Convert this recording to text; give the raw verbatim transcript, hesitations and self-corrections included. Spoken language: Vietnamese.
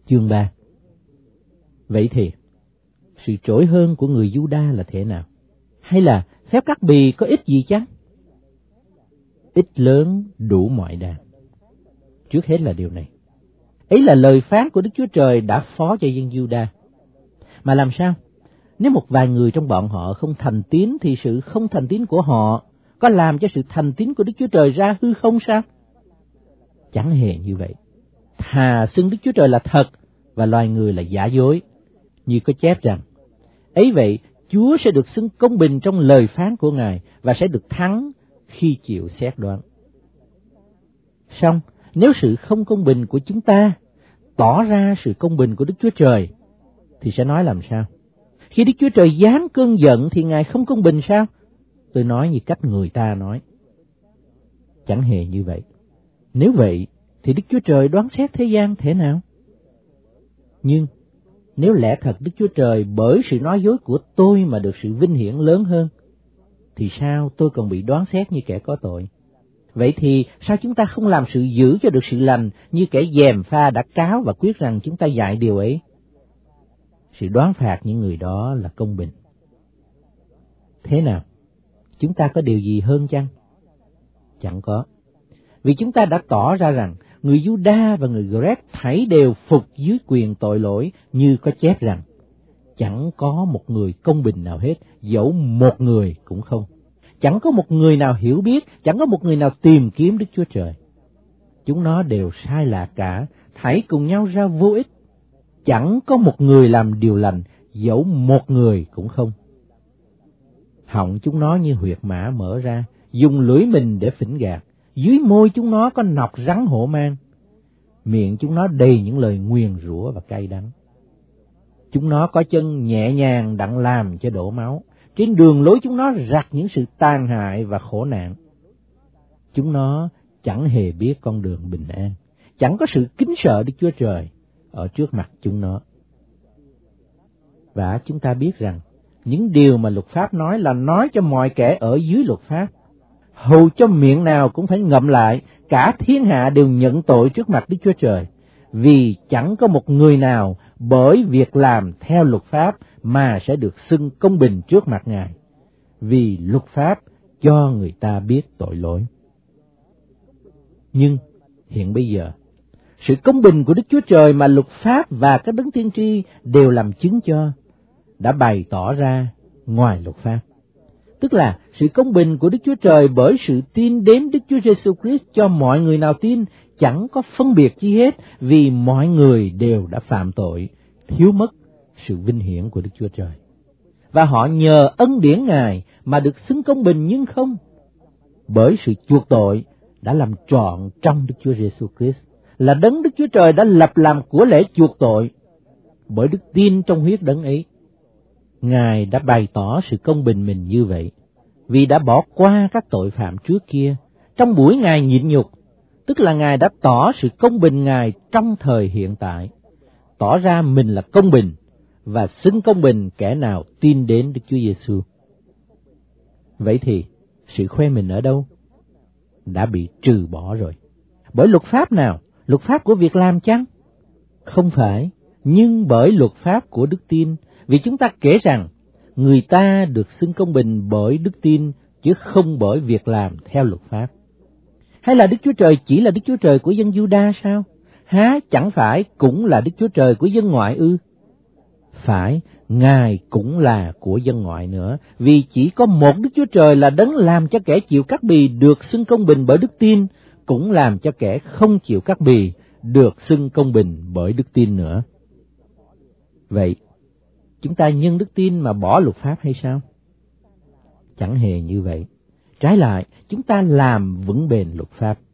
chương ba. Vậy thì, sự trỗi hơn của người Giu-đa là thế nào? Hay là phép cắt bì có ích gì chăng? Ích lớn đủ mọi đàn. Trước hết là điều này. Ấy là lời phán của Đức Chúa Trời đã phó cho dân Giu-đa. Mà làm sao? Nếu một vài người trong bọn họ không thành tín thì sự không thành tín của họ có làm cho sự thành tín của Đức Chúa Trời ra hư không sao? Chẳng hề như vậy. Thà xưng Đức Chúa Trời là thật và loài người là giả dối, như có chép rằng, ấy vậy Chúa sẽ được xưng công bình trong lời phán của Ngài và sẽ được thắng khi chịu xét đoán. Song nếu sự không công bình của chúng ta tỏ ra sự công bình của Đức Chúa Trời, thì sẽ nói làm sao? Khi Đức Chúa Trời giáng cơn giận thì Ngài không công bình sao? Tôi nói như cách người ta nói. Chẳng hề như vậy. Nếu vậy, thì Đức Chúa Trời đoán xét thế gian thế nào? Nhưng, nếu lẽ thật Đức Chúa Trời bởi sự nói dối của tôi mà được sự vinh hiển lớn hơn, thì sao tôi còn bị đoán xét như kẻ có tội? Vậy thì sao chúng ta không làm sự giữ cho được sự lành như kẻ gièm pha đã cáo và quyết rằng chúng ta dạy điều ấy? Sự đoán phạt những người đó là công bình. Thế nào? Chúng ta có điều gì hơn chăng? Chẳng có. Vì chúng ta đã tỏ ra rằng người Giu-đa và người Gret thảy đều phục dưới quyền tội lỗi, như có chép rằng, chẳng có một người công bình nào hết, dẫu một người cũng không. Chẳng có một người nào hiểu biết, chẳng có một người nào tìm kiếm Đức Chúa Trời. Chúng nó đều sai lạc cả, thảy cùng nhau ra vô ích. Chẳng có một người làm điều lành, dẫu một người cũng không. Họng chúng nó như huyệt mã mở ra, dùng lưỡi mình để phỉnh gạt. Dưới môi chúng nó có nọc rắn hổ mang. Miệng chúng nó đầy những lời nguyền rủa và cay đắng. Chúng nó có chân nhẹ nhàng đặng làm cho đổ máu. Trên đường lối chúng nó rặt những sự tàn hại và khổ nạn. Chúng nó chẳng hề biết con đường bình an, chẳng có sự kính sợ Đức Chúa Trời ở trước mặt chúng nó. Và chúng ta biết rằng, những điều mà luật pháp nói là nói cho mọi kẻ ở dưới luật pháp. Hầu cho miệng nào cũng phải ngậm lại, cả thiên hạ đều nhận tội trước mặt Đức Chúa Trời, vì chẳng có một người nào bởi việc làm theo luật pháp mà sẽ được xưng công bình trước mặt Ngài, vì luật pháp cho người ta biết tội lỗi. Nhưng hiện bây giờ, sự công bình của Đức Chúa Trời mà luật pháp và các đấng tiên tri đều làm chứng cho, đã bày tỏ ra ngoài luật pháp. Tức là sự công bình của Đức Chúa Trời bởi sự tin đến Đức Chúa Giêsu Christ cho mọi người nào tin, chẳng có phân biệt chi hết, vì mọi người đều đã phạm tội, thiếu mất sự vinh hiển của Đức Chúa Trời. Và họ nhờ ân điển Ngài mà được xưng công bình, nhưng không, bởi sự chuộc tội đã làm trọn trong Đức Chúa Giêsu Christ, là đấng Đức Chúa Trời đã lập làm của lễ chuộc tội. Bởi đức tin trong huyết đấng ấy, Ngài đã bày tỏ sự công bình mình như vậy, vì đã bỏ qua các tội phạm trước kia trong buổi Ngài nhịn nhục, tức là Ngài đã tỏ sự công bình Ngài trong thời hiện tại, tỏ ra mình là công bình và xưng công bình kẻ nào tin đến Đức Chúa Giêsu. Vậy thì sự khoe mình ở đâu? Đã bị trừ bỏ rồi. Bởi luật pháp nào? Luật pháp của việc làm chăng? Không phải, nhưng bởi luật pháp của đức tin. Vì chúng ta kể rằng, người ta được xưng công bình bởi đức tin, chứ không bởi việc làm theo luật pháp. Hay là Đức Chúa Trời chỉ là Đức Chúa Trời của dân Giu-đa sao? Há chẳng phải cũng là Đức Chúa Trời của dân ngoại ư? Phải, Ngài cũng là của dân ngoại nữa, vì chỉ có một Đức Chúa Trời là đấng làm cho kẻ chịu cắt bì được xưng công bình bởi đức tin, cũng làm cho kẻ không chịu cắt bì được xưng công bình bởi đức tin nữa. Vậy, chúng ta nhân đức tin mà bỏ luật pháp hay sao? Chẳng hề như vậy. Trái lại, chúng ta làm vững bền luật pháp.